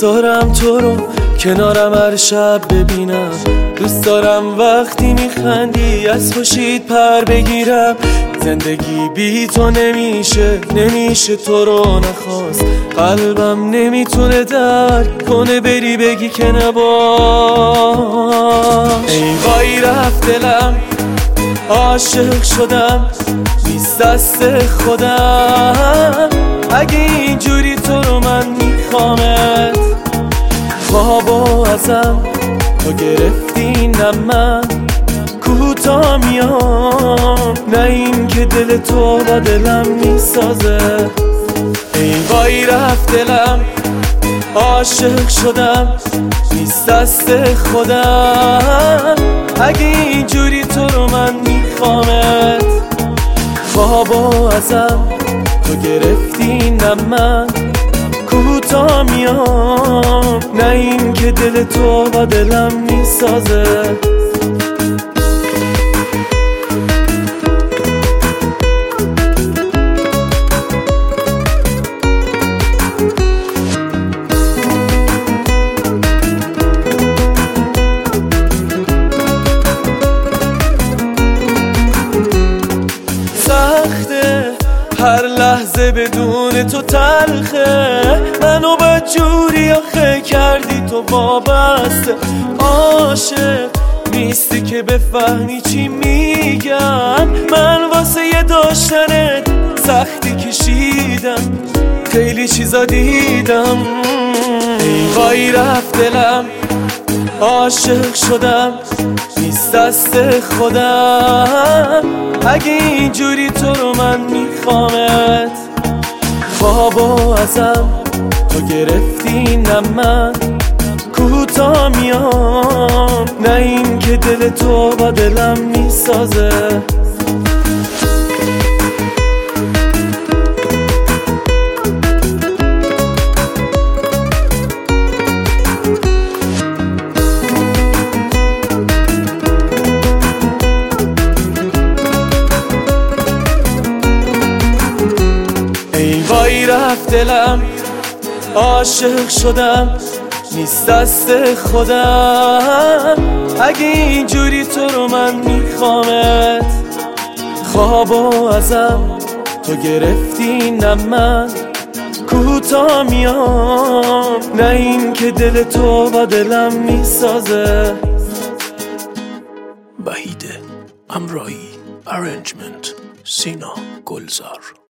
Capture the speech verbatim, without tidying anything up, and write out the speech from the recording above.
دارم تو رو کنارم هر شب ببینم، دوست دارم وقتی میخندی از خورشید پر بگیرم. زندگی بی تو نمیشه، نمیشه تو رو نخواست. قلبم نمیتونه درک کنه بری بگی که نباش. ای وای رفت دلم، عاشق شدم نیست دست خودم. اگه اینجوری تو رو من میخوامت، خوابو ازم تو گرفتی نه من کوتا میام، نه این که دل تو با دلم میسازه. ای وای رفت دلم، عاشق شدم نیست دست خودم. اگه اینجوری تو رو من میخوامت، خوابو ازم تو گرفتی نه من کوتا میام، نه این که دل تو با دلم میسازه. هر لحظه بدون تو تلخه، منو بدجوری آخه کردی تو وابسته. عاشق نیستی که بفهمی چی میگم، من واسه یه داشتنت سختی کشیدم، خیلی چیزا دیدم. ای وای رفت دلم، عاشق شدم نیست دست خودم. اگه اینجوری تو رو من میخوامت، خوابو ازم تو گرفتی نه من کوتا میام، نه این که دل تو با دلم میسازه. ای وای رفت دلم، عاشق شدم نیست دست خودم. اگه اینجوری تو رو من میخوامت، خوابو ازم تو گرفتی نه من کوتا میام، نه این که دل تو با دلم میسازه. وحید امرایی، ارنجمنت سینا گلزار.